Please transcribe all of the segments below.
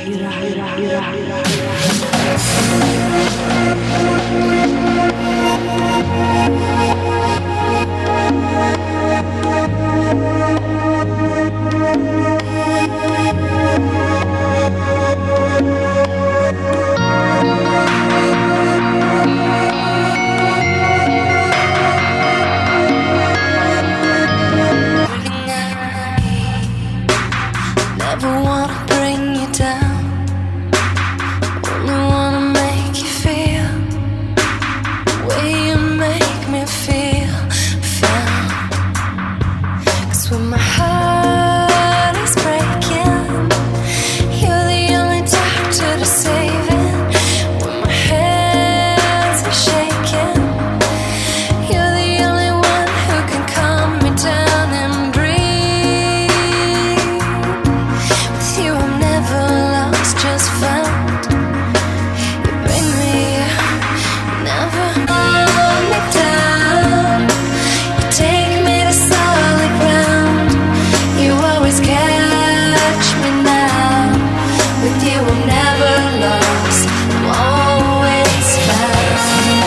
Never wanna bring you down, only wanna make you feel the way you make me feel found. 'Cause when my heart is breaking, you're the only doctor to save it. When my hands are shaking, you're the only one who can calm me down and breathe. With you I'm never lost, just found. You bring me out, never hold me down. You take me to solid ground. You always catch me now. With you I'm never lost, I'm always found.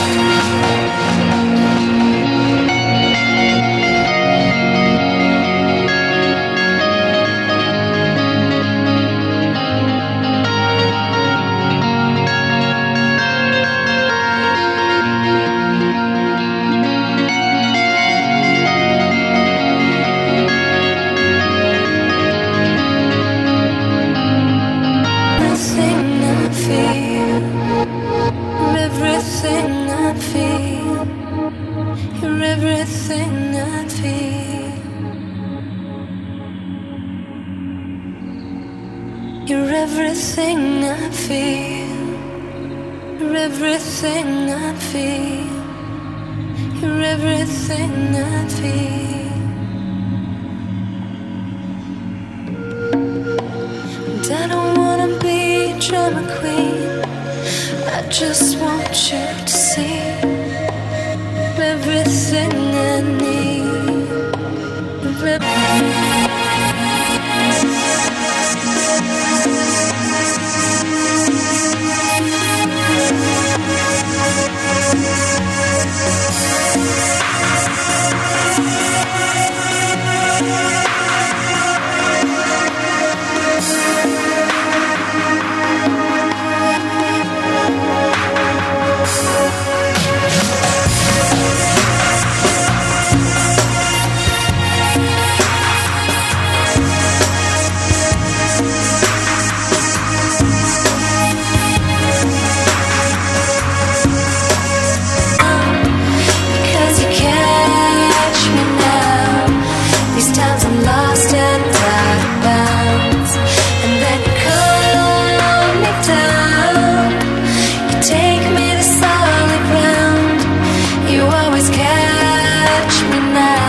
Everything I feel, you're everything I feel. You're everything I feel. You're everything I feel. You're everything I feel. And I don't wanna be a drama queen, I just want you to see everything I need. Take me to solid ground. You always catch me now.